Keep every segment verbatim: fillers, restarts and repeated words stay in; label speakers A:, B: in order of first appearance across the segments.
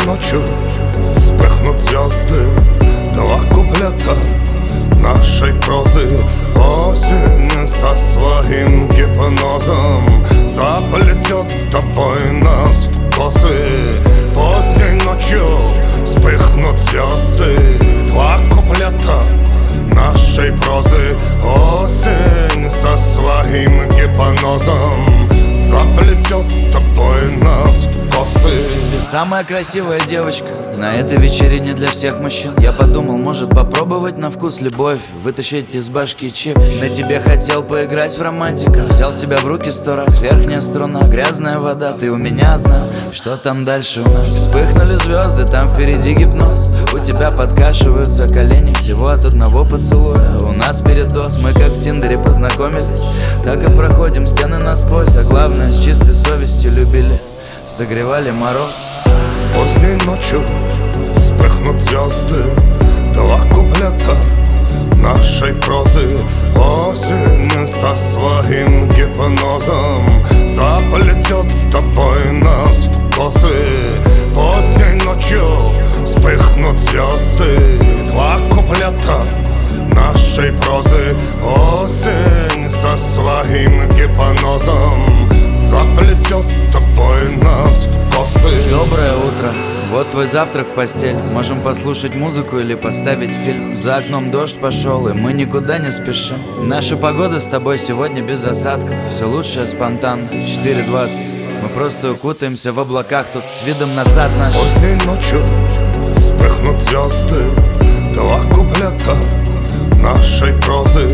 A: ночью вспыхнут звезды. Два куплета нашей прозы. Осень со своим гипнозом заплетет с тобой нас в косы. Поздней ночью вспыхнут звезды. Два куплета нашей прозы. Осень со своим гипнозом заплетет с тобой нас в косы.
B: Ты самая красивая девочка на этой вечерине для всех мужчин. Я подумал, может попробовать на вкус любовь, вытащить из башки чип. На тебе хотел поиграть в романтика, взял себя в руки сто раз. Верхняя струна, грязная вода, ты у меня одна. Что там дальше у нас? Вспыхнули звезды, там впереди гипноз. У тебя подкашиваются колени всего от одного поцелуя. У нас передоз, мы как в Тиндере познакомились. Так и проходим стены насквозь, а главное с чистой совестью любили, согревали мороз.
A: Поздней ночью вспыхнут звезды. Два куплета нашей прозы. Осень со своим гипнозом заплетет с тобой нас в косы. Поздней ночью вспыхнут звезды. Два куплета нашей прозы. Осень со своим гипнозом заплетет с тобой нас в косы.
B: Доброе утро, вот твой завтрак в постель. Можем послушать музыку или поставить фильм. За окном дождь пошел, и мы никуда не спешим. Наша погода с тобой сегодня без осадков. Все лучшее спонтанно, четыре двадцать. Мы просто укутаемся в облаках тут с видом на сад наш.
A: Поздней ночью вспыхнут звезды. Два куплета нашей прозы.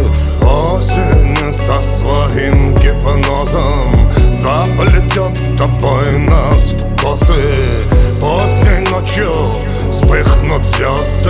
A: Осень со своим гипнозом заплетет с тобой нас в косы. Поздней ночью вспыхнут звезды.